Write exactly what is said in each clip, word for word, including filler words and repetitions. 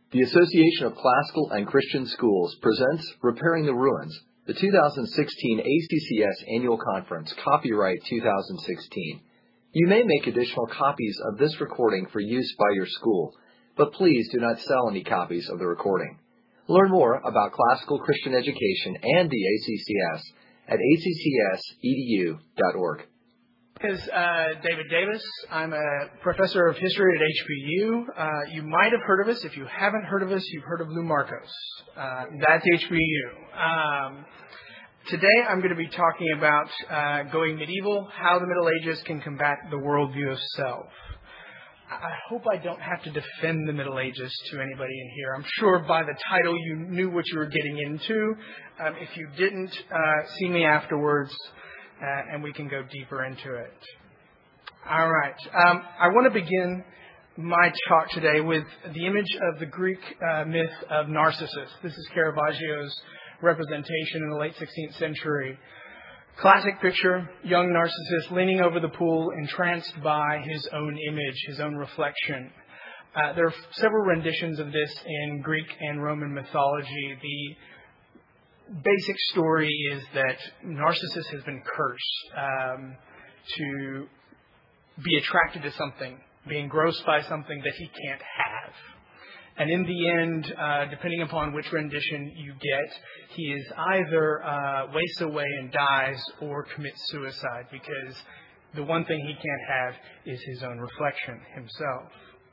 The Association of Classical and Christian Schools presents Repairing the Ruins, the two thousand sixteen A C C S Annual Conference, copyright two thousand sixteen. You may make additional copies of this recording for use by your school, but please do not sell any copies of the recording. Learn more about classical Christian education and the A C C S at a c c s e d u dot org. is uh, David Davis. I'm a professor of history at H B U. Uh, you might have heard of us. If you haven't heard of us, you've heard of Lou Marcos. Uh, that's H B U. Um, today I'm going to be talking about uh, going medieval, how the Middle Ages can combat the worldview of self. I hope I don't have to defend the Middle Ages to anybody in here. I'm sure by the title you knew what you were getting into. Um, if you didn't, uh, see me afterwards. Uh, and we can go deeper into it. All right. Um, I want to begin my talk today with the image of the Greek uh, myth of Narcissus. This is Caravaggio's representation in the late sixteenth century. Classic picture, young Narcissus leaning over the pool, entranced by his own image, his own reflection. Uh, there are several renditions of this in Greek and Roman mythology. The basic story is that Narcissus has been cursed um, to be attracted to something, be engrossed by something that he can't have. And in the end, uh, depending upon which rendition you get, he is either uh, wastes away and dies or commits suicide, because the one thing he can't have is his own reflection himself.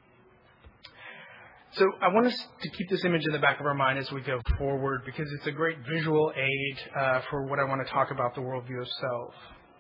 So I want us to keep this image in the back of our mind as we go forward, because it's a great visual aid uh, for what I want to talk about, the worldview of self.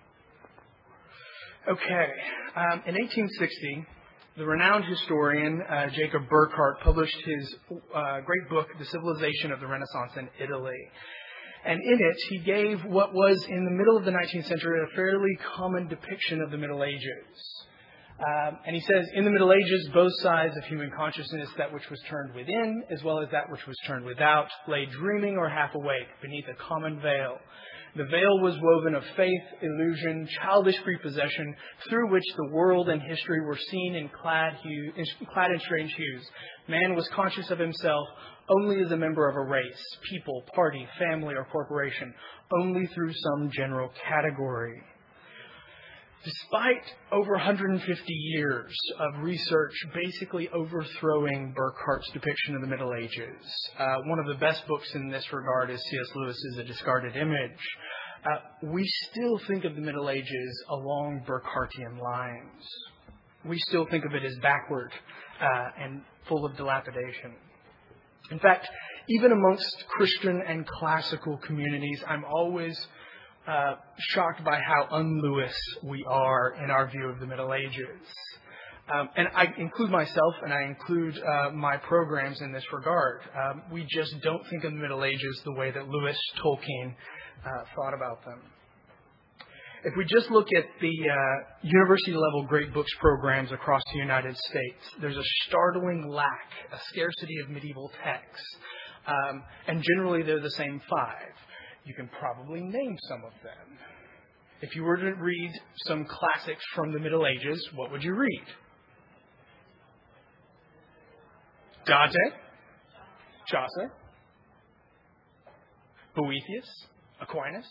Okay. Um, in eighteen sixty, the renowned historian uh, Jacob Burckhardt published his uh, great book, The Civilization of the Renaissance in Italy. And in it, he gave what was, in the middle of the nineteenth century, a fairly common depiction of the Middle Ages. Um, and he says, in the Middle Ages, both sides of human consciousness, that which was turned within as well as that which was turned without, lay dreaming or half awake beneath a common veil. The veil was woven of faith, illusion, childish prepossession, through which the world and history were seen in clad, hue, clad in strange hues. Man was conscious of himself only as a member of a race, people, party, family, or corporation, only through some general category. Despite over one hundred fifty years of research basically overthrowing Burckhardt's depiction of the Middle Ages, uh, one of the best books in this regard is C S Lewis's A Discarded Image, uh, we still think of the Middle Ages along Burckhartian lines. We still think of it as backward uh, and full of dilapidation. In fact, even amongst Christian and classical communities, I'm always Uh, shocked by how un-Lewis we are in our view of the Middle Ages. Um, and I include myself and I include uh, my programs in this regard. Um, we just don't think of the Middle Ages the way that Lewis, Tolkien uh, thought about them. If we just look at the uh, university-level Great Books programs across the United States, there's a startling lack, a scarcity of medieval texts. Um, and generally they're the same five. You can probably name some of them. If you were to read some classics from the Middle Ages, what would you read? Dante, Chaucer, Boethius, Aquinas,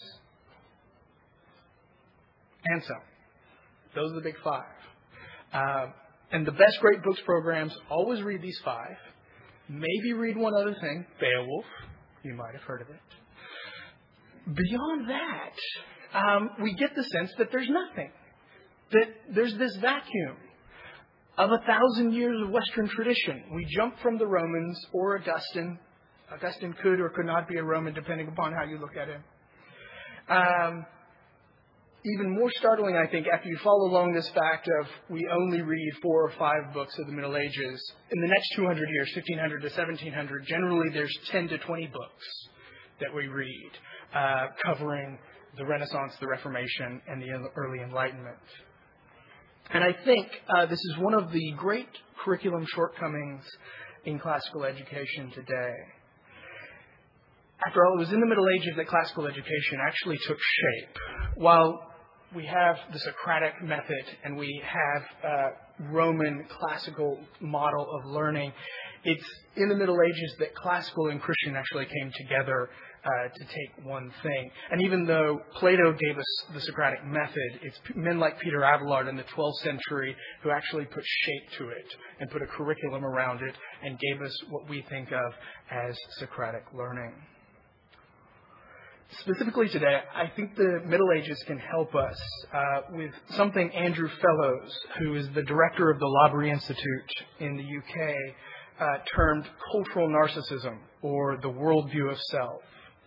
and so. Those are the big five. Uh, and the best Great Books programs always read these five. Maybe read one other thing, Beowulf. You might have heard of it. Beyond that, um, we get the sense that there's nothing, that there's this vacuum of a thousand years of Western tradition. We jump from the Romans or Augustine. Augustine could or could not be a Roman, depending upon how you look at him. Um, even more startling, I think, after you follow along this fact of we only read four or five books of the Middle Ages, in the next two hundred years, fifteen hundred to seventeen hundred, generally there's ten to twenty books that we read. Uh, covering the Renaissance, the Reformation, and the early Enlightenment. And I think uh, this is one of the great curriculum shortcomings in classical education today. After all, it was in the Middle Ages that classical education actually took shape. While we have the Socratic method and we have uh, Roman classical model of learning, It's in the Middle Ages that classical and Christian actually came together uh, to take one thing. And even though Plato gave us the Socratic method, it's men like Peter Abelard in the twelfth century who actually put shape to it and put a curriculum around it and gave us what we think of as Socratic learning. Specifically today, I think the Middle Ages can help us uh, with something Andrew Fellows, who is the director of the L'Abri Institute in the U K, uh, termed cultural narcissism, or the worldview of self.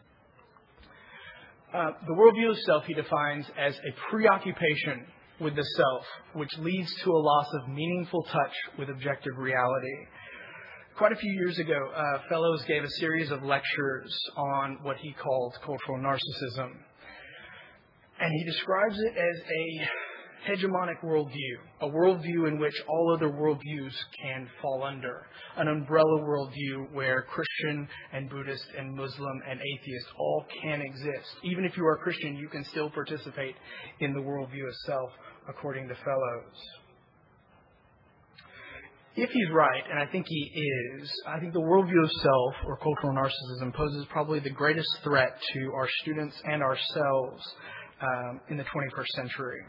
Uh, the worldview of self he defines as a preoccupation with the self, which leads to a loss of meaningful touch with objective reality. Quite a few years ago, uh, Fellows gave a series of lectures on what he called cultural narcissism. And he describes it as a hegemonic worldview, a worldview in which all other worldviews can fall under, an umbrella worldview where Christian and Buddhist and Muslim and atheist all can exist. Even if you are Christian, you can still participate in the worldview of self, according to Fellows. If he's right, and I think he is, I think the worldview of self, or cultural narcissism, poses probably the greatest threat to our students and ourselves um, in the twenty-first century.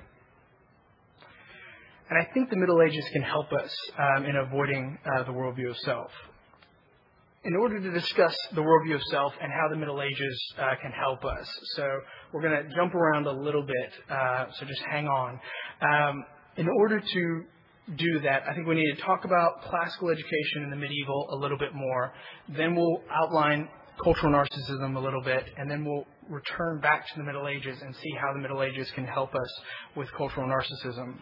And I think the Middle Ages can help us um, in avoiding uh, the worldview of self. In order to discuss the worldview of self and how the Middle Ages uh, can help us, so we're going to jump around a little bit, uh, so just hang on. Um, in order to do that, I think we need to talk about classical education in the medieval a little bit more. Then we'll outline cultural narcissism a little bit, and then we'll return back to the Middle Ages and see how the Middle Ages can help us with cultural narcissism.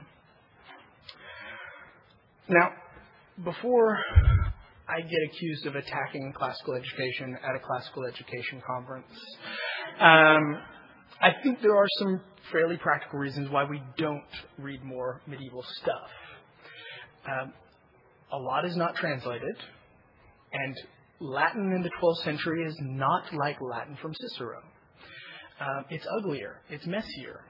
Now, before I get accused of attacking classical education at a classical education conference, um, I think there are some fairly practical reasons why we don't read more medieval stuff. Um, a lot is not translated, and Latin in the twelfth century is not like Latin from Cicero. Um, it's uglier. It's messier.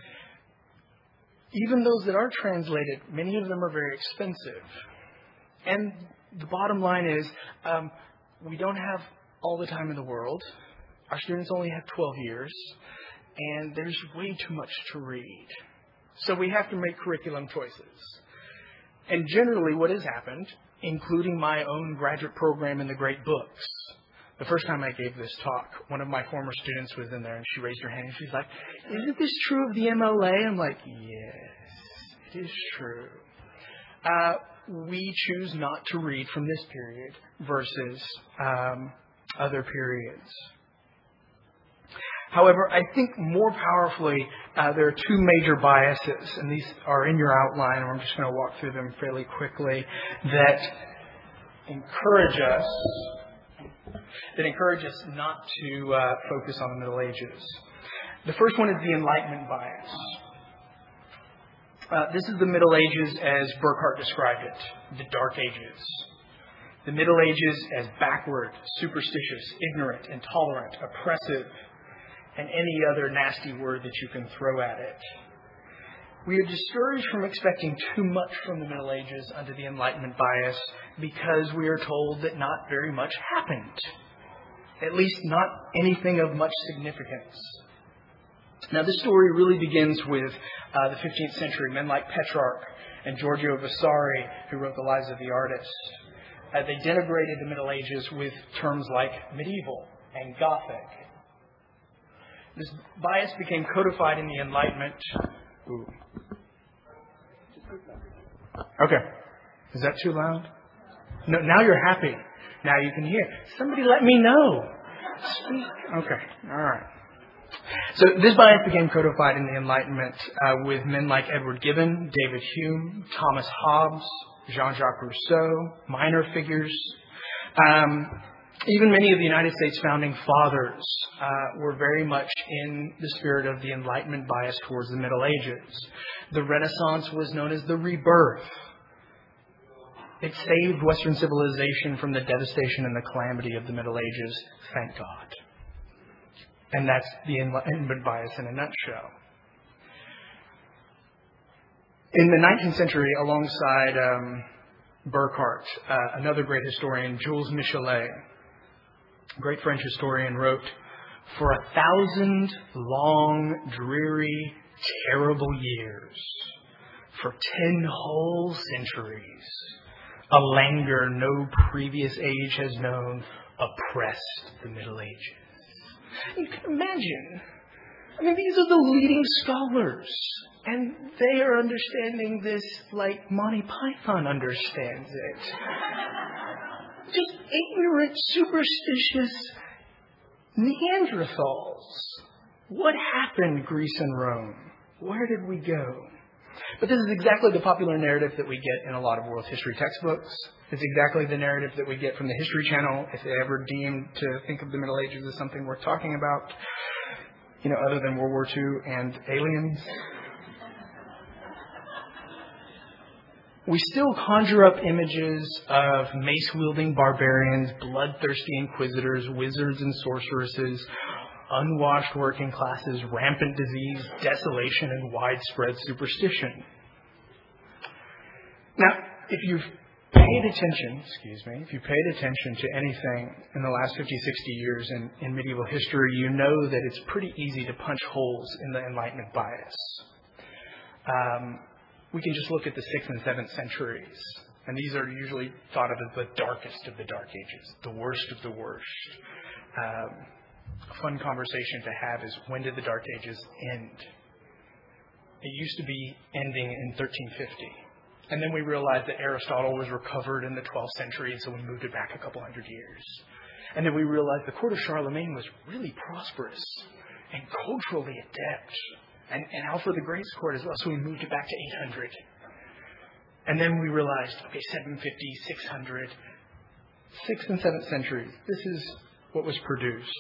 Even those that are translated, many of them are very expensive. And the bottom line is, um, we don't have all the time in the world. Our students only have twelve years, and there's way too much to read. So we have to make curriculum choices. And generally what has happened, including my own graduate program in the Great Books, the first time I gave this talk, one of my former students was in there and she raised her hand and she's like, "Isn't this true of the M L A?" I'm like, "Yes, it is true." Uh, we choose not to read from this period versus um, other periods. However, I think more powerfully, uh, there are two major biases, and these are in your outline, and I'm just going to walk through them fairly quickly, that encourage us, that encourage us not to uh, focus on the Middle Ages. The first one is the Enlightenment bias. Uh, this is the Middle Ages as Burckhardt described it, the Dark Ages. The Middle Ages as backward, superstitious, ignorant, intolerant, oppressive, and any other nasty word that you can throw at it. We are discouraged from expecting too much from the Middle Ages under the Enlightenment bias because we are told that not very much happened, at least not anything of much significance. Now, this story really begins with uh, the fifteenth century, men like Petrarch and Giorgio Vasari, who wrote the Lives of the Artists. Uh, they denigrated the Middle Ages with terms like medieval and Gothic. This bias became codified in the Enlightenment. Ooh. Okay. Is that too loud? No, now you're happy. Now you can hear. Somebody let me know. Speak. Okay. All right. So this bias became codified in the Enlightenment uh, with men like Edward Gibbon, David Hume, Thomas Hobbes, Jean-Jacques Rousseau, minor figures. Um, Even many of the United States founding fathers uh, were very much in the spirit of the Enlightenment bias towards the Middle Ages. The Renaissance was known as the rebirth. It saved Western civilization from the devastation and the calamity of the Middle Ages, thank God. And that's the Enlightenment bias in a nutshell. In the nineteenth century, alongside um, Burckhardt, uh, another great historian, Jules Michelet, great French historian, wrote, "For a thousand long, dreary, terrible years, for ten whole centuries, a languor no previous age has known oppressed the Middle Ages." You can imagine. I mean, these are the leading scholars, and they are understanding this like Monty Python understands it. Just ignorant, superstitious Neanderthals. What happened, Greece and Rome? Where did we go? But this is exactly the popular narrative that we get in a lot of world history textbooks. It's exactly the narrative that we get from the History Channel if they ever deem to think of the Middle Ages as something worth talking about, you know, other than World War Two and aliens. We still conjure up images of mace-wielding barbarians, bloodthirsty inquisitors, wizards and sorceresses, unwashed working classes, rampant disease, desolation, and widespread superstition. Now, if you've paid attention, excuse me, if you've paid attention to anything in the last fifty, sixty years in, in medieval history, you know that it's pretty easy to punch holes in the Enlightenment bias. Um, we can just look at the sixth and seventh centuries, and these are usually thought of as the darkest of the Dark Ages, the worst of the worst. Um, A fun conversation to have is, when did the Dark Ages end? It used to be ending in thirteen fifty. And then we realized that Aristotle was recovered in the twelfth century, so we moved it back a couple hundred years. And then we realized the court of Charlemagne was really prosperous and culturally adept. And, and Alfred the Great's court as well, so we moved it back to eight hundred. And then we realized, okay, seven fifty, six hundred, sixth and seventh centuries, this is what was produced.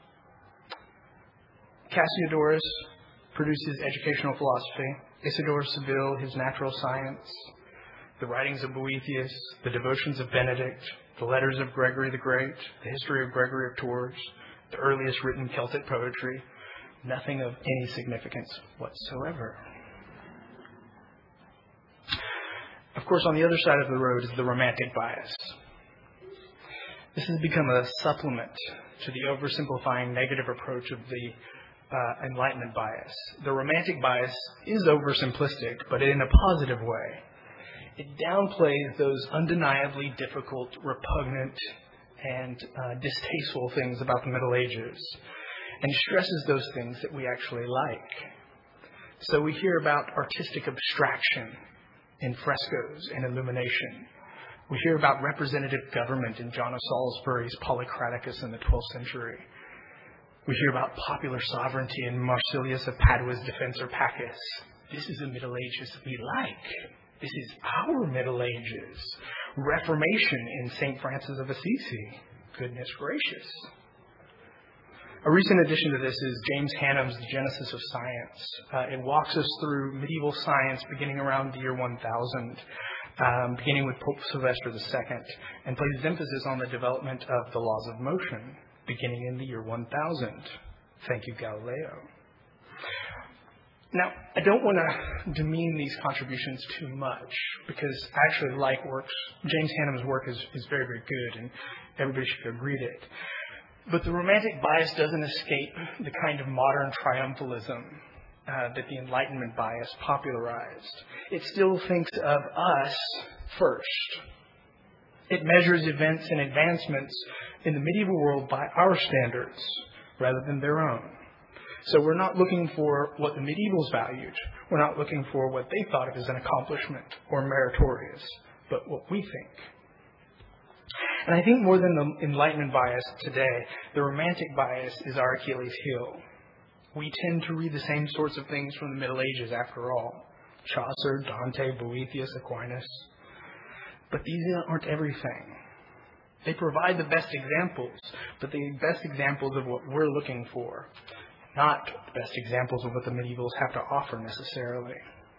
Cassiodorus produces educational philosophy. Isidore of Seville, his natural science. The writings of Boethius, the devotions of Benedict, the letters of Gregory the Great, the history of Gregory of Tours, the earliest written Celtic poetry. Nothing of any significance whatsoever. Of course, on the other side of the road is the Romantic bias. This has become a supplement to the oversimplifying negative approach of the Uh, Enlightenment bias. The Romantic bias is oversimplistic, but in a positive way. It downplays those undeniably difficult, repugnant, and uh, distasteful things about the Middle Ages, and stresses those things that we actually like. So we hear about artistic abstraction in frescoes and illumination. We hear about representative government in John of Salisbury's Polycraticus in the twelfth century. We hear about popular sovereignty in Marsilius of Padua's Defensor Pacis. This is the Middle Ages we like. This is our Middle Ages. Reformation in Saint Francis of Assisi. Goodness gracious. A recent addition to this is James Hannam's The Genesis of Science. Uh, it walks us through medieval science beginning around the year one thousand, um, beginning with Pope Sylvester the Second, and places emphasis on the development of the laws of motion, beginning in the year one thousand. Thank you, Galileo. Now, I don't want to demean these contributions too much, because I actually like works. James Hannam's work is, is very, very good, and everybody should go read it. But the Romantic bias doesn't escape the kind of modern triumphalism uh, that the Enlightenment bias popularized. It still thinks of us first. It measures events and advancements in the medieval world by our standards rather than their own. So we're not looking for what the medievals valued. We're not looking for what they thought of as an accomplishment or meritorious, but what we think. And I think more than the Enlightenment bias today, the Romantic bias is our Achilles heel. We tend to read the same sorts of things from the Middle Ages after all. Chaucer, Dante, Boethius, Aquinas. But these aren't everything. They provide the best examples, but the best examples of what we're looking for, not the best examples of what the medievals have to offer necessarily.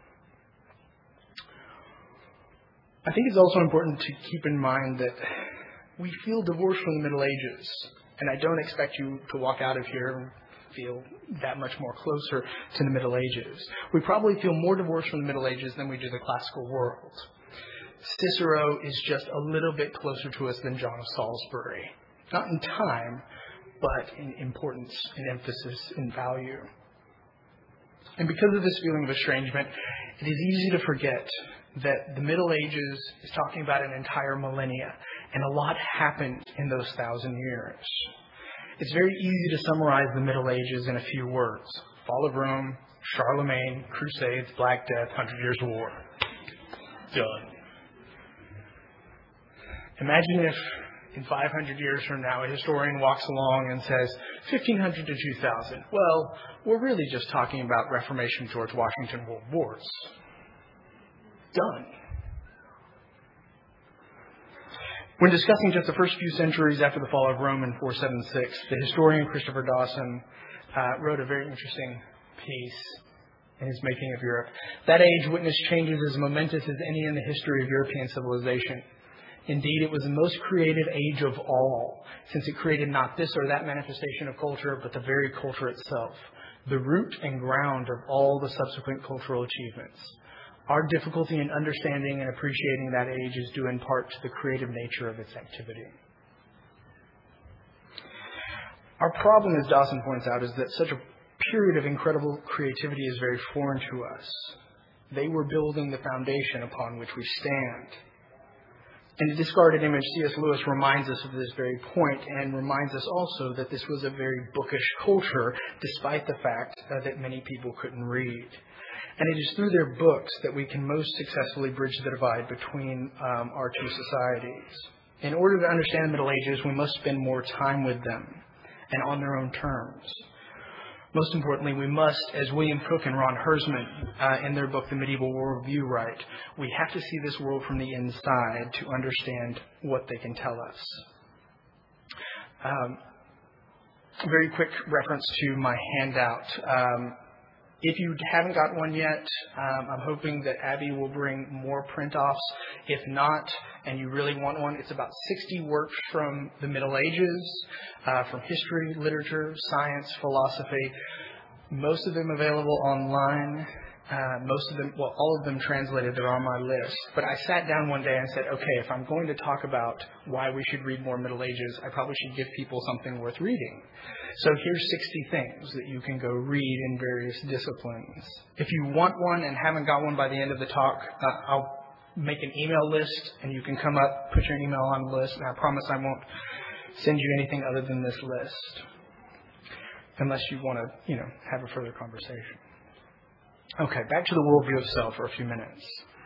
I think it's also important to keep in mind that we feel divorced from the Middle Ages, and I don't expect you to walk out of here and feel that much more closer to the Middle Ages. We probably feel more divorced from the Middle Ages than we do the classical world. Cicero is just a little bit closer to us than John of Salisbury. Not in time, but in importance, in emphasis, in value. And because of this feeling of estrangement, it is easy to forget that the Middle Ages is talking about an entire millennia, and a lot happened in those thousand years. It's very easy to summarize the Middle Ages in a few words. Fall of Rome, Charlemagne, Crusades, Black Death, Hundred Years' War. Done. Imagine if in five hundred years from now a historian walks along and says, fifteen hundred to two thousand. Well, we're really just talking about Reformation, George Washington, World Wars. Done. When discussing just the first few centuries after the fall of Rome in four seventy-six, the historian Christopher Dawson uh, wrote a very interesting piece in his Making of Europe. That age witnessed changes as momentous as any in the history of European civilization. Indeed, it was the most creative age of all, since it created not this or that manifestation of culture, but the very culture itself, the root and ground of all the subsequent cultural achievements. Our difficulty in understanding and appreciating that age is due in part to the creative nature of its activity. Our problem, as Dawson points out, is that such a period of incredible creativity is very foreign to us. They were building the foundation upon which we stand. In The Discarded Image, C S Lewis reminds us of this very point and reminds us also that this was a very bookish culture, despite the fact uh, that many people couldn't read. And it is through their books that we can most successfully bridge the divide between um, our two societies. In order to understand the Middle Ages, we must spend more time with them and on their own terms. Most importantly, we must, as William Cook and Ron Herzman uh, in their book, The Medieval Worldview, write, we have to see this world from the inside to understand what they can tell us. Um, a very quick reference to my handout. Um, If you haven't got one yet, um, I'm hoping that Abby will bring more print-offs. If not, and you really want one, it's about sixty works from the Middle Ages, uh, from history, literature, science, philosophy. Most of them available online. Uh, most of them, well, all of them translated. They're on my list. But I sat down one day and said, okay, if I'm going to talk about why we should read more Middle Ages, I probably should give people something worth reading. So here's sixty things that you can go read in various disciplines. If you want one and haven't got one by the end of the talk, uh, I'll make an email list and you can come up, put your email on the list, and I promise I won't send you anything other than this list. Unless you want to, you know, have a further conversation. Okay, back to the worldview of self for a few minutes.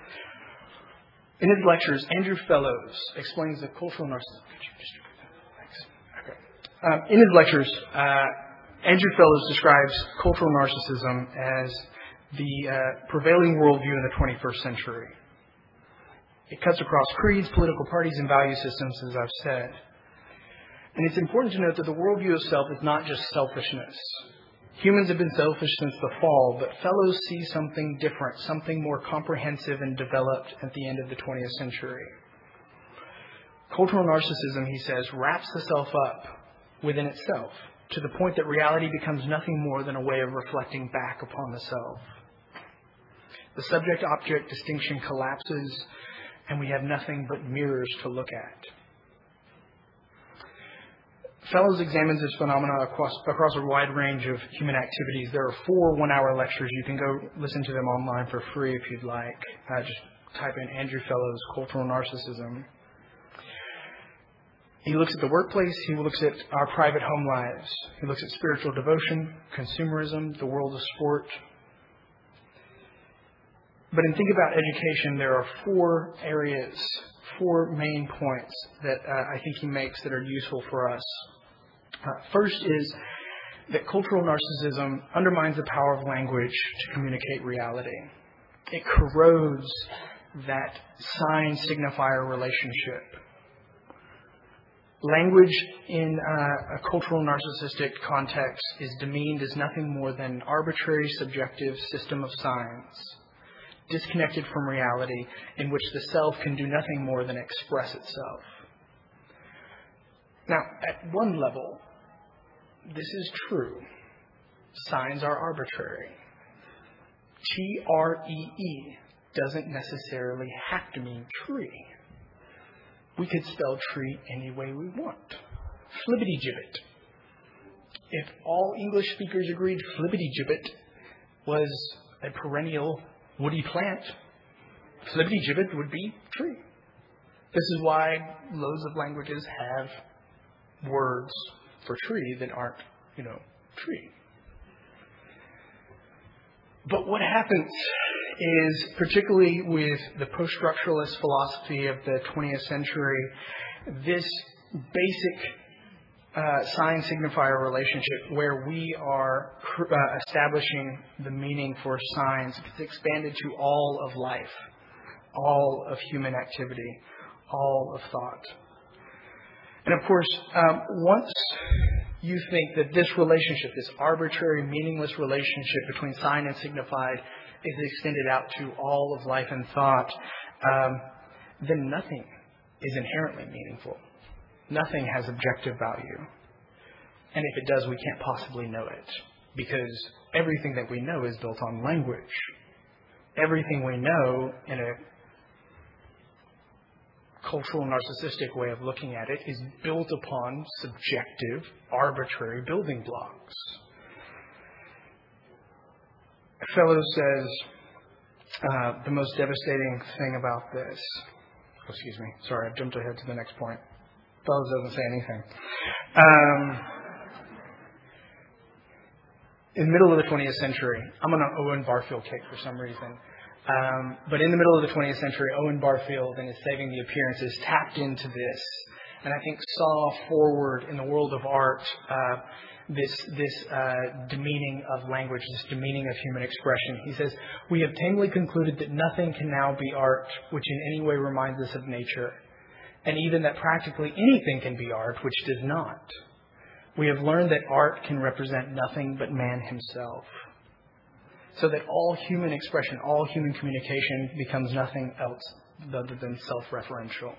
In his lectures, Andrew Fellows explains the cultural narcissism. Could you distribute that? Thanks. Okay. Um, in his lectures, uh, Andrew Fellows describes cultural narcissism as the uh, prevailing worldview in the twenty-first century. It cuts across creeds, political parties, and value systems, as I've said. And it's important to note that the worldview of self is not just selfishness. Humans have been selfish since the fall, but Fellows see something different, something more comprehensive and developed at the end of the twentieth century. Cultural narcissism, he says, wraps the self up within itself, to the point that reality becomes nothing more than a way of reflecting back upon the self. The subject-object distinction collapses, and we have nothing but mirrors to look at. Fellows examines this phenomena across, across a wide range of human activities. There are four one-hour lectures. You can go listen to them online for free if you'd like. Uh, just type in Andrew Fellows, Cultural Narcissism. He looks at the workplace. He looks at our private home lives. He looks at spiritual devotion, consumerism, the world of sport. But in Think About Education, there are four areas, four main points that uh, I think he makes that are useful for us. Uh, first is that cultural narcissism undermines the power of language to communicate reality. It corrodes that sign-signifier relationship. Language in uh, a cultural narcissistic context is demeaned as nothing more than an arbitrary, subjective system of signs, disconnected from reality, in which the self can do nothing more than express itself. Now, at one level, this is true. Signs are arbitrary. T R E E, doesn't necessarily have to mean tree. We could spell tree any way we want. Flibbertigibbet. If all English speakers agreed flibbertigibbet was a perennial woody plant, flibbertigibbet would be tree. This is why loads of languages have words for tree that aren't, you know, tree. But what happens is, particularly with the post-structuralist philosophy of the twentieth century, this basic uh, sign signifier relationship where we are uh, establishing the meaning for signs gets expanded to all of life, all of human activity, all of thought. And of course, um, once you think that this relationship, this arbitrary, meaningless relationship between sign and signified is extended out to all of life and thought, um, then nothing is inherently meaningful. Nothing has objective value. And if it does, we can't possibly know it, because everything that we know is built on language. Everything we know in a cultural narcissistic way of looking at it is built upon subjective, arbitrary building blocks. Fellows says uh, the most devastating thing about this. Oh, excuse me. Sorry, I've jumped ahead to the next point. Fellows doesn't say anything. Um, in the middle of the twentieth century, I'm on an Owen Barfield kick for some reason. Um, but in the middle of the twentieth century, Owen Barfield, in his Saving the Appearances, tapped into this, and I think saw forward in the world of art uh, this this uh, demeaning of language, this demeaning of human expression. He says, "We have tamely concluded that nothing can now be art which in any way reminds us of nature, and even that practically anything can be art which does not. We have learned that art can represent nothing but man himself, so that all human expression, all human communication becomes nothing else other than self-referential."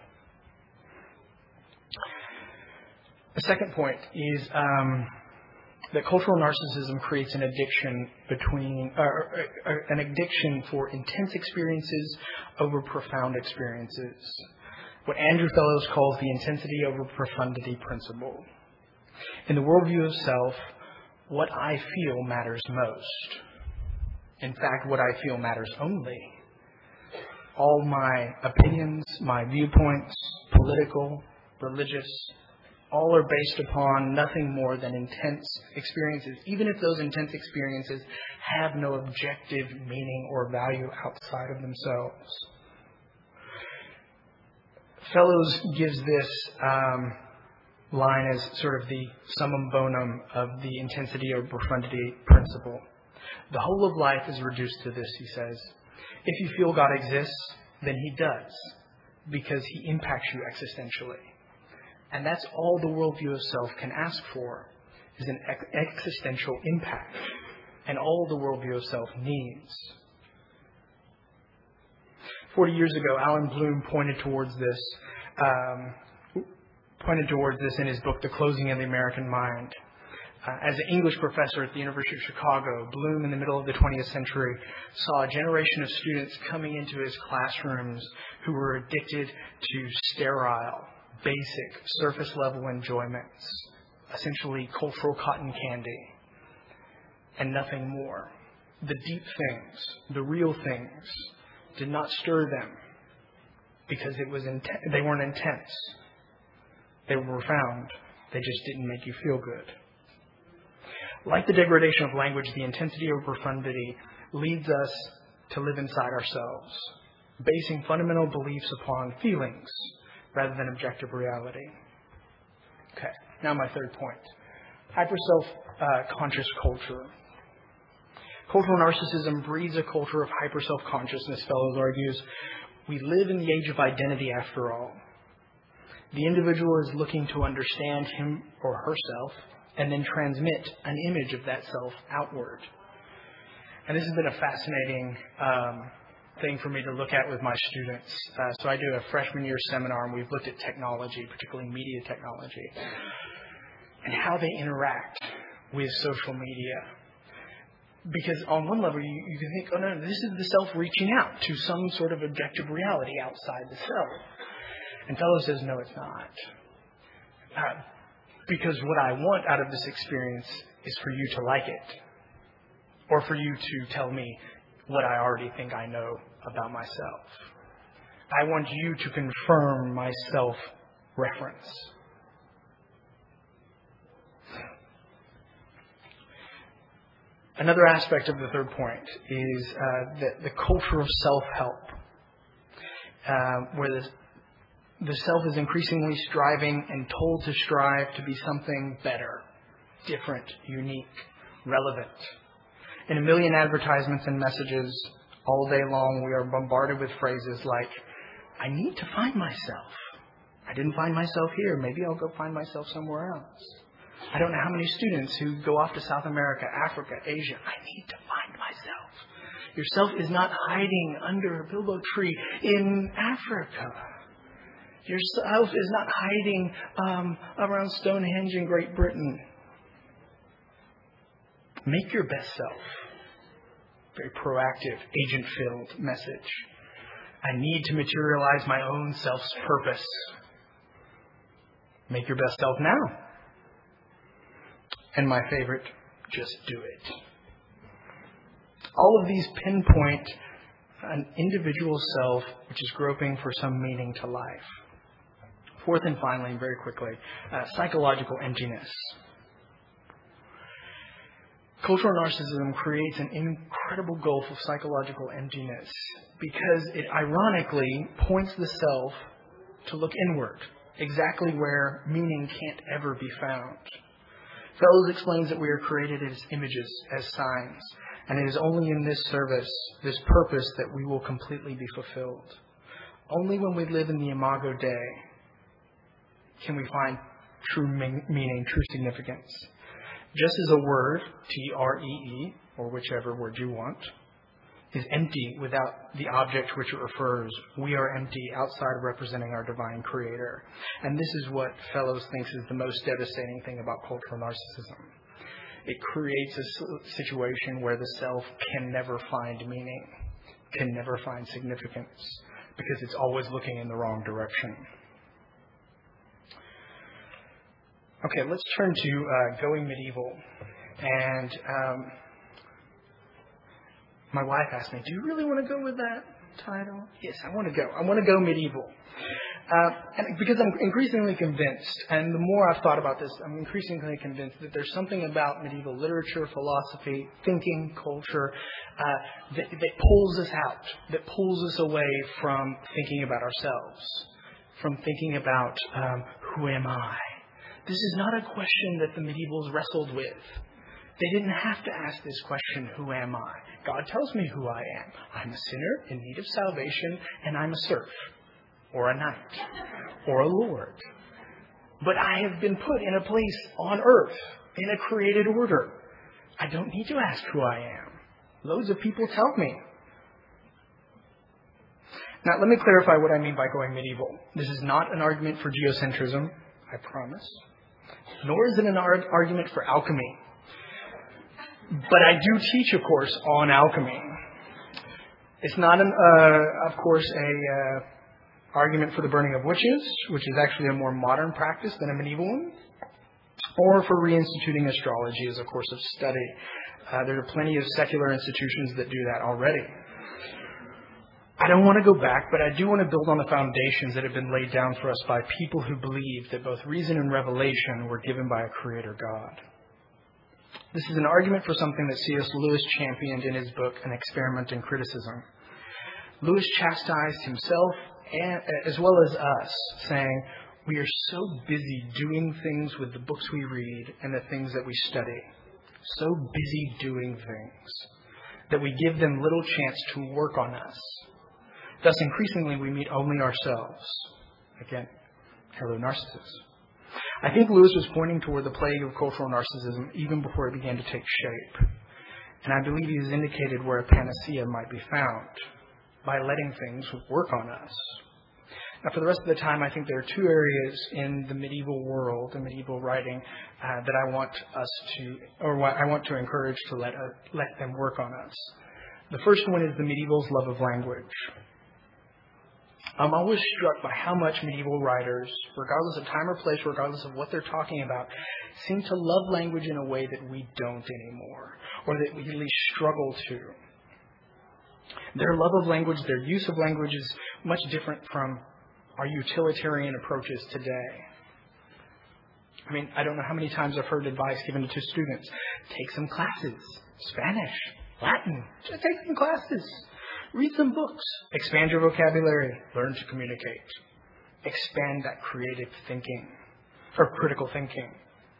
The second point is um, that cultural narcissism creates an addiction between, uh, uh, an addiction for intense experiences over profound experiences. What Andrew Fellows calls the intensity over profundity principle. In the worldview of self, what I feel matters most. In fact, what I feel matters only. All my opinions, my viewpoints, political, religious, all are based upon nothing more than intense experiences, even if those intense experiences have no objective meaning or value outside of themselves. Fellows gives this um, line as sort of the summum bonum of the intensity or profundity principle. The whole of life is reduced to this, he says. If you feel God exists, then he does, because he impacts you existentially. And that's all the worldview of self can ask for, is an ex- existential impact. And all the worldview of self needs. Forty years ago, Alan Bloom pointed towards this, um, pointed towards this in his book, The Closing of the American Mind. Uh, as an English professor at the University of Chicago, Bloom, in the middle of the twentieth century, saw a generation of students coming into his classrooms who were addicted to sterile, basic, surface-level enjoyments, essentially cultural cotton candy, and nothing more. The deep things, the real things, did not stir them because it was inten- they weren't intense. They were profound. They just didn't make you feel good. Like the degradation of language, the intensity of profundity leads us to live inside ourselves, basing fundamental beliefs upon feelings rather than objective reality. Okay, now my third point. Hyper-self-conscious uh, culture. Cultural narcissism breeds a culture of hyper-self-consciousness, Fellows argues. We live in the age of identity after all. The individual is looking to understand him or herself and then transmit an image of that self outward. And this has been a fascinating um, thing for me to look at with my students. Uh, so I do a freshman year seminar, and we've looked at technology, particularly media technology, and how they interact with social media. Because on one level, you, you can think, oh, no, this is the self reaching out to some sort of objective reality outside the self. And Fellows says, no, it's not. Uh, because what I want out of this experience is for you to like it. Or for you to tell me what I already think I know about myself. I want you to confirm my self-reference. Another aspect of the third point is uh, the, the culture of self-help, uh, where the, the self is increasingly striving and told to strive to be something better, different, unique, relevant. In a million advertisements and messages all day long, we are bombarded with phrases like, I need to find myself. I didn't find myself here. Maybe I'll go find myself somewhere else. I don't know how many students who go off to South America, Africa, Asia. I need to find myself. Yourself is not hiding under a bilbo tree in Africa. Yourself is not hiding um, around Stonehenge in Great Britain. Make your best self. Very proactive, agent-filled message. I need to materialize my own self's purpose. Make your best self now. And my favorite, just do it. All of these pinpoint an individual self which is groping for some meaning to life. Fourth and finally, very quickly, uh, psychological emptiness. Cultural narcissism creates an incredible gulf of psychological emptiness because it ironically points the self to look inward, exactly where meaning can't ever be found. Fellows explains that we are created as images, as signs, and it is only in this service, this purpose, that we will completely be fulfilled. Only when we live in the imago Dei can we find true meaning, true significance. Just as a word, T R E E, or whichever word you want, is empty without the object which it refers, we are empty outside of representing our divine Creator. And this is what Fellows thinks is the most devastating thing about cultural narcissism. It creates a situation where the self can never find meaning, can never find significance, because it's always looking in the wrong direction. Okay, let's turn to uh, Going Medieval. And um, my wife asked me, do you really want to go with that title? Yes, I want to go. I want to go medieval. Uh, and because I'm increasingly convinced, and the more I've thought about this, I'm increasingly convinced that there's something about medieval literature, philosophy, thinking, culture, uh, that, that pulls us out, that pulls us away from thinking about ourselves, from thinking about um, who am I? This is not a question that the medievals wrestled with. They didn't have to ask this question, who am I? God tells me who I am. I'm a sinner in need of salvation, and I'm a serf, or a knight, or a lord. But I have been put in a place on earth, in a created order. I don't need to ask who I am. Loads of people tell me. Now, let me clarify what I mean by going medieval. This is not an argument for geocentrism, I promise. Nor is it an argument for alchemy. But I do teach a course on alchemy. It's not, an, uh, of course, a uh, argument for the burning of witches, which is actually a more modern practice than a medieval one, or for reinstituting astrology as a course of study. Uh, there are plenty of secular institutions that do that already. I don't want to go back, but I do want to build on the foundations that have been laid down for us by people who believe that both reason and revelation were given by a creator God. This is an argument for something that C S Lewis championed in his book, An Experiment in Criticism. Lewis chastised himself and, as well as us, saying, we are so busy doing things with the books we read and the things that we study, so busy doing things, that we give them little chance to work on us. Thus, increasingly, we meet only ourselves. Again, hello, narcissists. I think Lewis was pointing toward the plague of cultural narcissism even before it began to take shape. And I believe he has indicated where a panacea might be found, by letting things work on us. Now, for the rest of the time, I think there are two areas in the medieval world, the medieval writing, uh, that I want us to, or what I want to encourage to let uh, let them work on us. The first one is the medieval's love of language. I'm always struck by how much medieval writers, regardless of time or place, regardless of what they're talking about, seem to love language in a way that we don't anymore, or that we at least struggle to. Their love of language, their use of language is much different from our utilitarian approaches today. I mean, I don't know how many times I've heard advice given to students. Take some classes. Spanish, Latin. Just take some classes. Read some books. Expand your vocabulary. Learn to communicate. Expand that creative thinking, or critical thinking.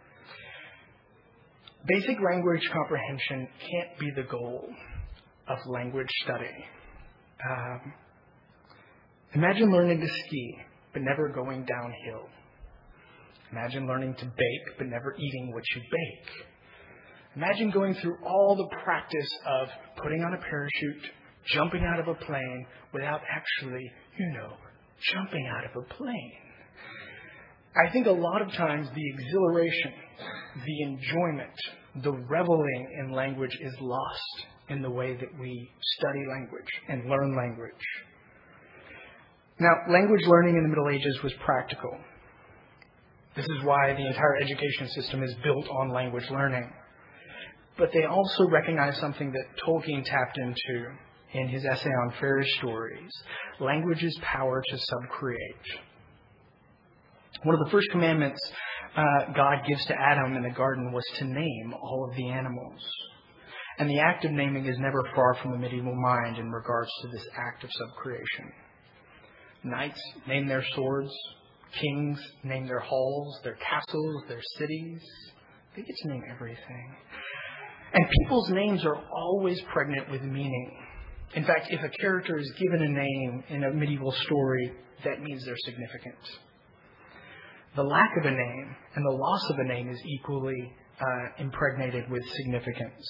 Basic language comprehension can't be the goal of language study. Um, imagine learning to ski, but never going downhill. Imagine learning to bake, but never eating what you bake. Imagine going through all the practice of putting on a parachute, jumping out of a plane, without actually, you know, jumping out of a plane. I think a lot of times the exhilaration, the enjoyment, the reveling in language is lost in the way that we study language and learn language. Now, language learning in the Middle Ages was practical. This is why the entire education system is built on language learning. But they also recognize something that Tolkien tapped into in his essay on fairy stories: language's power to subcreate. One of the first commandments uh, God gives to Adam in the garden was to name all of the animals. And the act of naming is never far from the medieval mind in regards to this act of subcreation. Knights name their swords. Kings name their halls, their castles, their cities. They get to name everything. And people's names are always pregnant with meaning. In fact, if a character is given a name in a medieval story, that means they're significant. The lack of a name and the loss of a name is equally uh, impregnated with significance.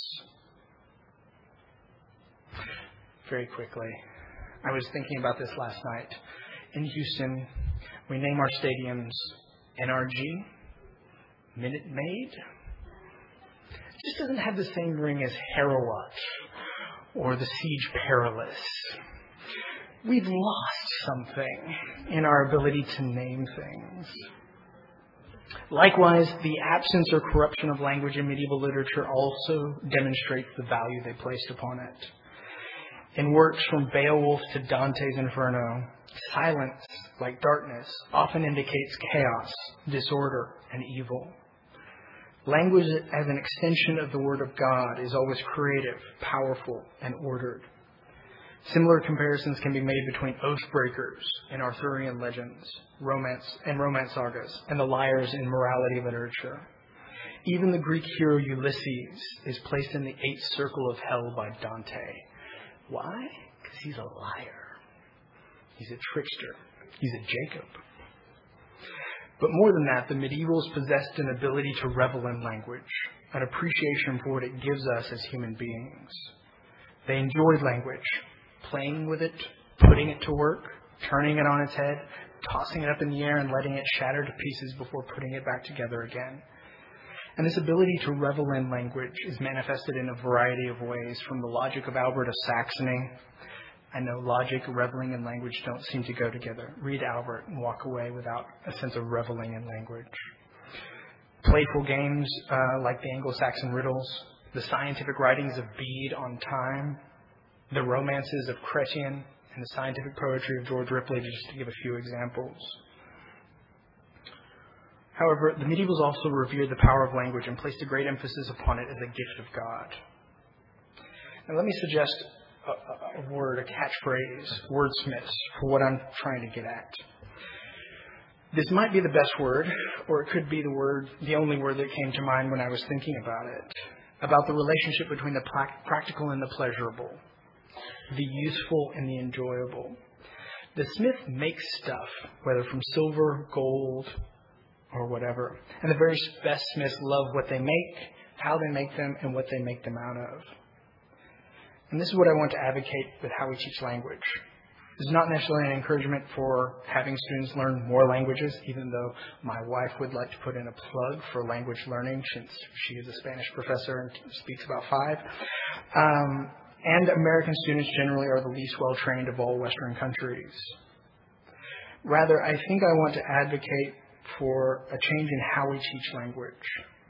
Very quickly, I was thinking about this last night. In Houston, we name our stadiums N R G, Minute Maid. It just doesn't have the same ring as Harrowatch or the Siege Perilous. We've lost something in our ability to name things. Likewise, the absence or corruption of language in medieval literature also demonstrates the value they placed upon it. In works from Beowulf to Dante's Inferno, silence, like darkness, often indicates chaos, disorder, and evil. Language as an extension of the Word of God is always creative, powerful, and ordered. Similar comparisons can be made between Oathbreakers in Arthurian legends, romance and romance sagas, and the liars in morality literature. Even the Greek hero Ulysses is placed in the eighth circle of hell by Dante. Why? Because he's a liar. He's a trickster. He's a Jacob. But more than that, the medievals possessed an ability to revel in language, an appreciation for what it gives us as human beings. They enjoyed language, playing with it, putting it to work, turning it on its head, tossing it up in the air and letting it shatter to pieces before putting it back together again. And this ability to revel in language is manifested in a variety of ways, from the logic of Albert of Saxony. I know logic, reveling, and language don't seem to go together. Read Albert and walk away without a sense of reveling in language. Playful games uh, like the Anglo-Saxon riddles, the scientific writings of Bede on time, the romances of Chrétien, and the scientific poetry of George Ripley, just to give a few examples. However, the medievals also revered the power of language and placed a great emphasis upon it as a gift of God. Now, let me suggest a, a word, a catchphrase, wordsmiths, for what I'm trying to get at. This might be the best word, or it could be the word, the only word that came to mind when I was thinking about it, about the relationship between the practical and the pleasurable, the useful and the enjoyable. The smith makes stuff, whether from silver, gold, or whatever. And the very best smiths love what they make, how they make them, and what they make them out of. And this is what I want to advocate with how we teach language. This is not necessarily an encouragement for having students learn more languages, even though my wife would like to put in a plug for language learning since she is a Spanish professor and speaks about five. Um, and American students generally are the least well-trained of all Western countries. Rather, I think I want to advocate for a change in how we teach language.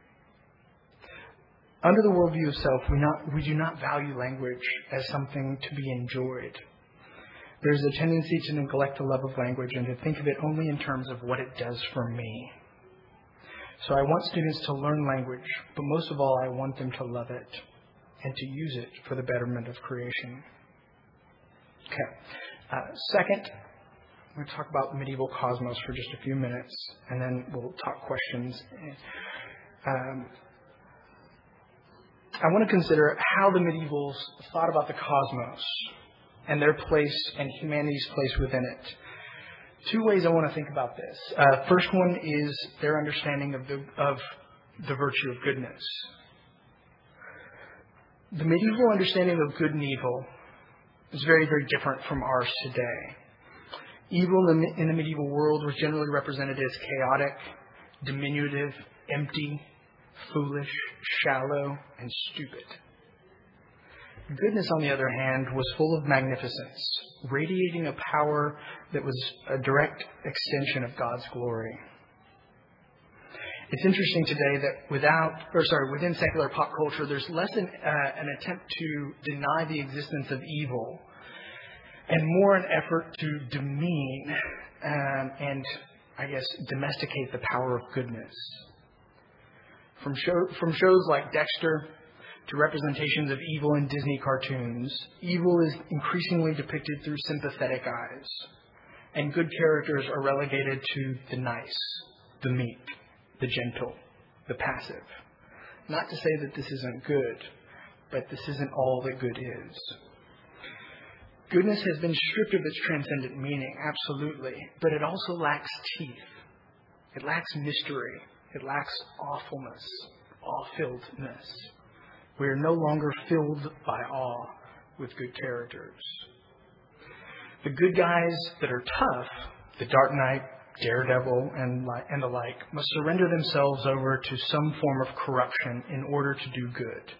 Under the worldview of self, we, not, we do not value language as something to be enjoyed. There's a tendency to neglect the love of language and to think of it only in terms of what it does for me. So I want students to learn language, but most of all, I want them to love it and to use it for the betterment of creation. Okay. Uh, second, I'm going to talk about the medieval cosmos for just a few minutes, and then we'll talk questions. Um, I want to consider how the medievals thought about the cosmos and their place and humanity's place within it. Two ways I want to think about this. Uh, first one is their understanding of the, of the virtue of goodness. The medieval understanding of good and evil is very, very different from ours today. Evil in the, in the medieval world was generally represented as chaotic, diminutive, empty, foolish, shallow, and stupid. Goodness, on the other hand, was full of magnificence, radiating a power that was a direct extension of God's glory. It's interesting today that without, or sorry, within secular pop culture, there's less an, uh, an attempt to deny the existence of evil and more an effort to demean um, and, I guess, domesticate the power of goodness. From, show, from shows like Dexter to representations of evil in Disney cartoons, evil is increasingly depicted through sympathetic eyes, and good characters are relegated to the nice, the meek, the gentle, the passive. Not to say that this isn't good, but this isn't all that good is. Goodness has been stripped of its transcendent meaning, absolutely, but it also lacks teeth. It lacks mystery. It lacks awfulness, awe-filledness. We are no longer filled by awe with good characters. The good guys that are tough, the Dark Knight, Daredevil, and, li- and the like, must surrender themselves over to some form of corruption in order to do good.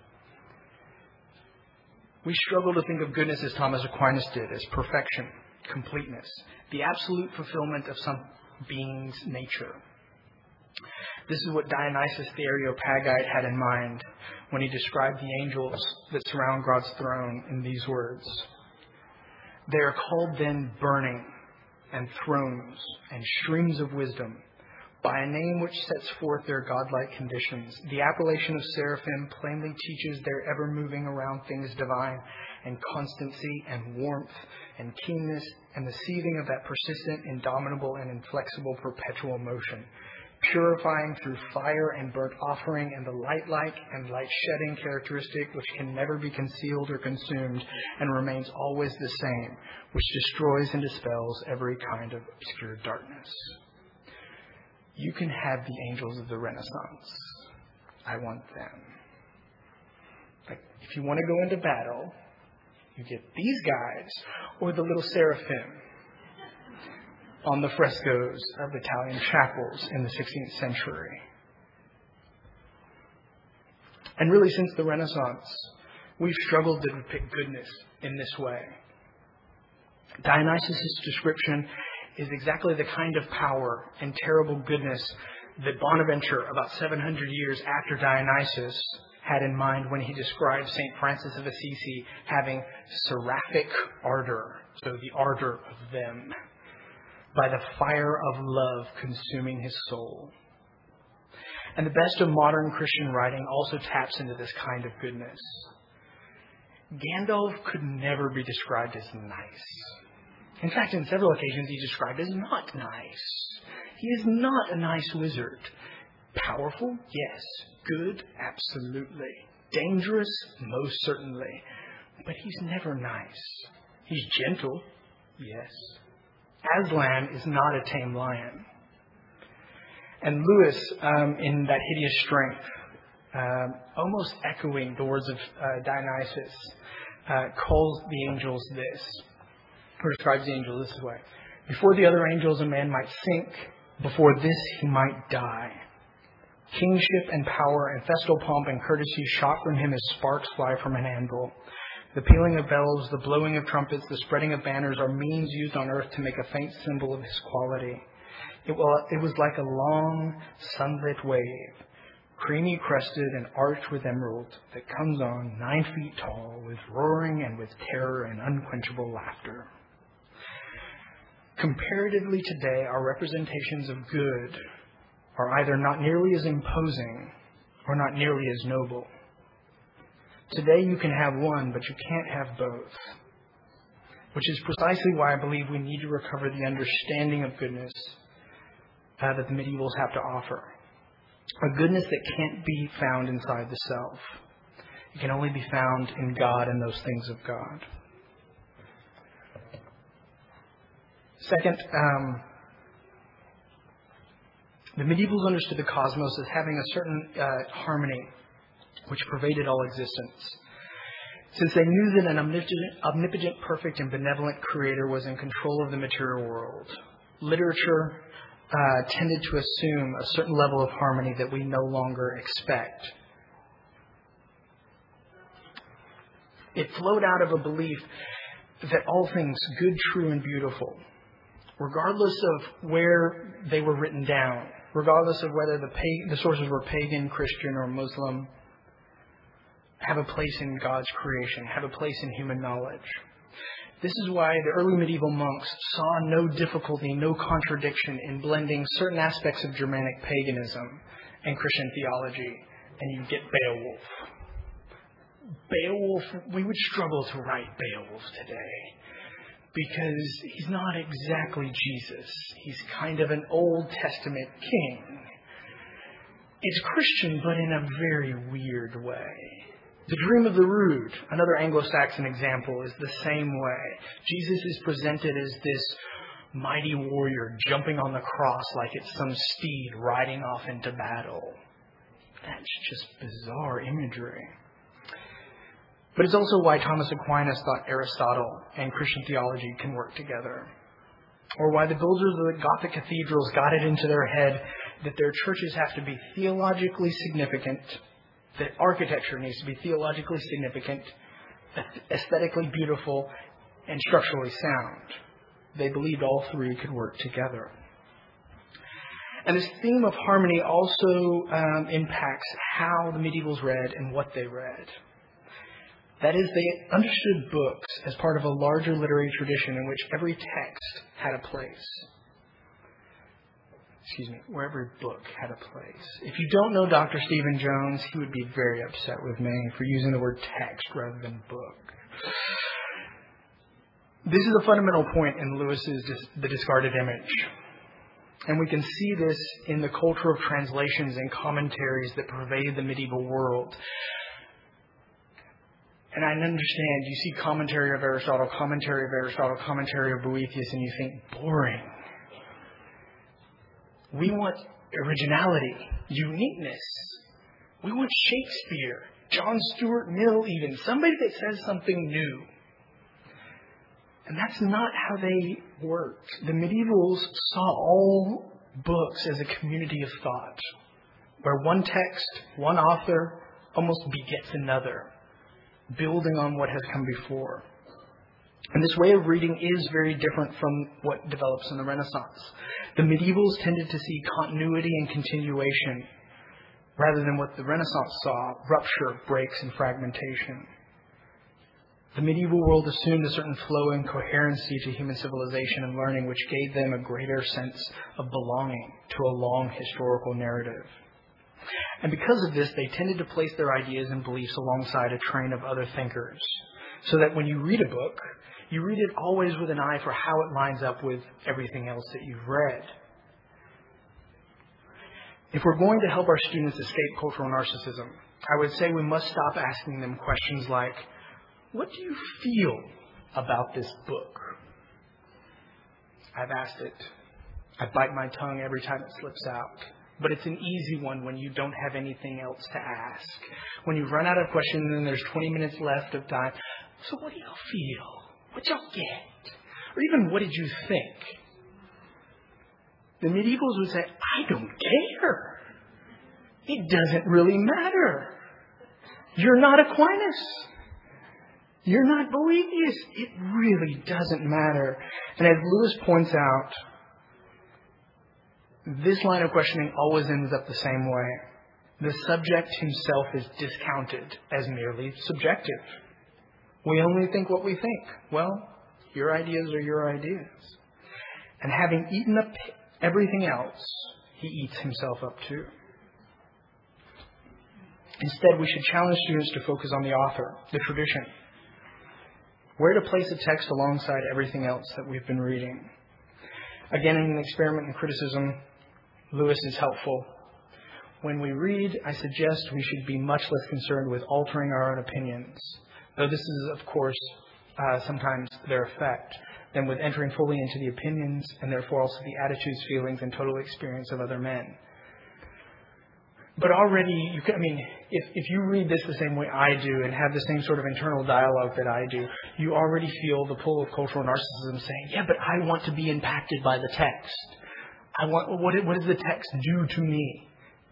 We struggle to think of goodness as Thomas Aquinas did, as perfection, completeness, the absolute fulfillment of some being's nature. This is what Dionysius the Areopagite had in mind when he described the angels that surround God's throne in these words. They are called then burning and thrones and streams of wisdom by a name which sets forth their godlike conditions. The appellation of seraphim plainly teaches their ever moving around things divine and constancy and warmth and keenness and the seething of that persistent, indomitable, and inflexible perpetual motion, purifying through fire and burnt offering and the light-like and light-shedding characteristic which can never be concealed or consumed and remains always the same, which destroys and dispels every kind of obscure darkness. You can have the angels of the Renaissance. I want them. Like, if you want to go into battle, you get these guys or the little seraphim on the frescoes of Italian chapels in the sixteenth century. And really, since the Renaissance, we've struggled to depict goodness in this way. Dionysius' description is exactly the kind of power and terrible goodness that Bonaventure, about seven hundred years after Dionysius, had in mind when he described Saint Francis of Assisi having seraphic ardor, so the ardor of them, by the fire of love consuming his soul. And the best of modern Christian writing also taps into this kind of goodness. Gandalf could never be described as nice. In fact, in several occasions he's described as not nice. He is not a nice wizard. Powerful? Yes. Good? Absolutely. Dangerous? Most certainly. But he's never nice. He's gentle? Yes. Aslan is not a tame lion. And Lewis, um, in That Hideous Strength, um, almost echoing the words of uh, Dionysius, uh, calls the angels this. or describes the angel this way. Before the other angels, a man might sink. Before this, he might die. Kingship and power and festal pomp and courtesy shot from him as sparks fly from an anvil. The pealing of bells, the blowing of trumpets, the spreading of banners are means used on earth to make a faint symbol of his quality. It was like a long, sunlit wave, creamy crested and arched with emerald, that comes on nine feet tall with roaring and with terror and unquenchable laughter. Comparatively today, our representations of good are either not nearly as imposing or not nearly as noble. Today you can have one, but you can't have both, which is precisely why I believe we need to recover the understanding of goodness uh, that the medievals have to offer. A goodness that can't be found inside the self. It can only be found in God and those things of God. Second, um, the medievals understood the cosmos as having a certain uh, harmony which pervaded all existence. Since they knew that an omnipotent, omnipotent, perfect, and benevolent creator was in control of the material world, literature uh, tended to assume a certain level of harmony that we no longer expect. It flowed out of a belief that all things good, true, and beautiful, regardless of where they were written down, regardless of whether the, pag- the sources were pagan, Christian, or Muslim, have a place in God's creation, have a place in human knowledge. This is why the early medieval monks saw no difficulty, no contradiction in blending certain aspects of Germanic paganism and Christian theology, and you get Beowulf. Beowulf, we would struggle to write Beowulf today because he's not exactly Jesus. He's kind of an Old Testament king. It's Christian, but in a very weird way. The Dream of the Rood, another Anglo-Saxon example, is the same way. Jesus is presented as this mighty warrior jumping on the cross like it's some steed riding off into battle. That's just bizarre imagery. But it's also why Thomas Aquinas thought Aristotle and Christian theology can work together. Or why the builders of the Gothic cathedrals got it into their head that their churches have to be theologically significant, that architecture needs to be theologically significant, aesthetically beautiful, and structurally sound. They believed all three could work together. And this theme of harmony also um, impacts how the medievals read and what they read. That is, they understood books as part of a larger literary tradition in which every text had a place. Excuse me, where every book had a place. If you don't know Doctor Stephen Jones, he would be very upset with me for using the word text rather than book. This is a fundamental point in Lewis's The Discarded Image. And we can see this in the culture of translations and commentaries that pervade the medieval world. And I understand, you see commentary of Aristotle, commentary of Aristotle, commentary of Boethius, and you think, boring. We want originality, uniqueness. We want Shakespeare, John Stuart Mill even, somebody that says something new. And that's not how they worked. The medievals saw all books as a community of thought, where one text, one author, almost begets another, building on what has come before. And this way of reading is very different from what develops in the Renaissance. The medievals tended to see continuity and continuation, rather than what the Renaissance saw, rupture, breaks, and fragmentation. The medieval world assumed a certain flow and coherency to human civilization and learning, which gave them a greater sense of belonging to a long historical narrative. And because of this, they tended to place their ideas and beliefs alongside a train of other thinkers, so that when you read a book, you read it always with an eye for how it lines up with everything else that you've read. If we're going to help our students escape cultural narcissism, I would say we must stop asking them questions like, what do you feel about this book? I've asked it. I bite my tongue every time it slips out. But it's an easy one when you don't have anything else to ask. When you've run out of questions and there's twenty minutes left of time. So what do y'all feel? What y'all get? or even what did you think? The medievals would say, I don't care. It doesn't really matter. You're not Aquinas. You're not Boethius. It really doesn't matter. And as Lewis points out, this line of questioning always ends up the same way. The subject himself is discounted as merely subjective. We only think what we think. Well, your ideas are your ideas. And having eaten up everything else, he eats himself up too. Instead, we should challenge students to focus on the author, the tradition, where to place a text alongside everything else that we've been reading. Again, in an experiment in criticism, Lewis is helpful. When we read, I suggest we should be much less concerned with altering our own opinions, though this is, of course, uh, sometimes their effect, than with entering fully into the opinions and therefore also the attitudes, feelings, and total experience of other men. But already, you can, I mean, if, if you read this the same way I do and have the same sort of internal dialogue that I do, you already feel the pull of cultural narcissism saying, yeah, but I want to be impacted by the text. I want, what, what does the text do to me?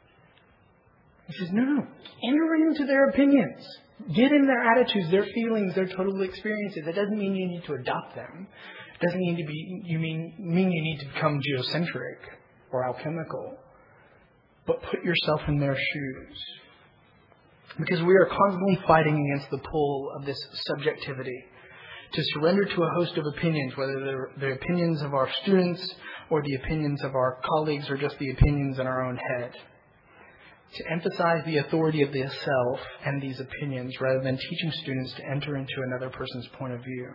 He says, no, no, enter into their opinions. Get in their attitudes, their feelings, their total experiences. It doesn't mean you need to adopt them. It doesn't mean to be, you mean, mean you need to become geocentric or alchemical. But put yourself in their shoes. Because we are constantly fighting against the pull of this subjectivity. To surrender to a host of opinions, whether they're the opinions of our students or the opinions of our colleagues or just the opinions in our own head. To emphasize the authority of the self and these opinions rather than teaching students to enter into another person's point of view.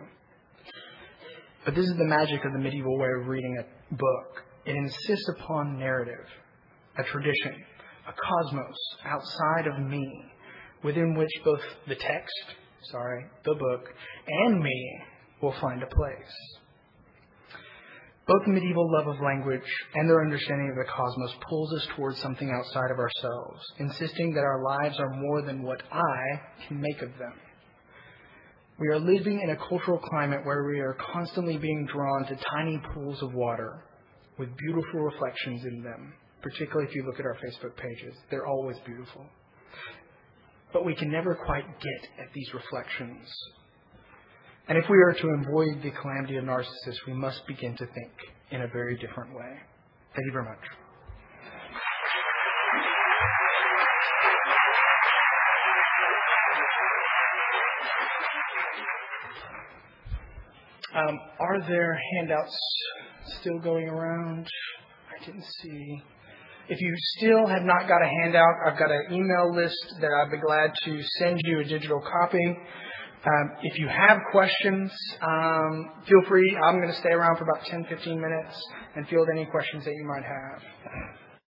But this is the magic of the medieval way of reading a book. It insists upon narrative, a tradition, a cosmos outside of me, within which both the text, sorry, the book, and me will find a place. Both the medieval love of language and their understanding of the cosmos pulls us towards something outside of ourselves, insisting that our lives are more than what I can make of them. We are living in a cultural climate where we are constantly being drawn to tiny pools of water with beautiful reflections in them, particularly if you look at our Facebook pages. They're always beautiful. But we can never quite get at these reflections. And if we are to avoid the calamity of narcissists, we must begin to think in a very different way. Thank you very much. Um, are there handouts still going around? I didn't see. If you still have not got a handout, I've got an email list that I'd be glad to send you a digital copy. Um, if you have questions, um, feel free. I'm going to stay around for about ten, fifteen minutes and field any questions that you might have.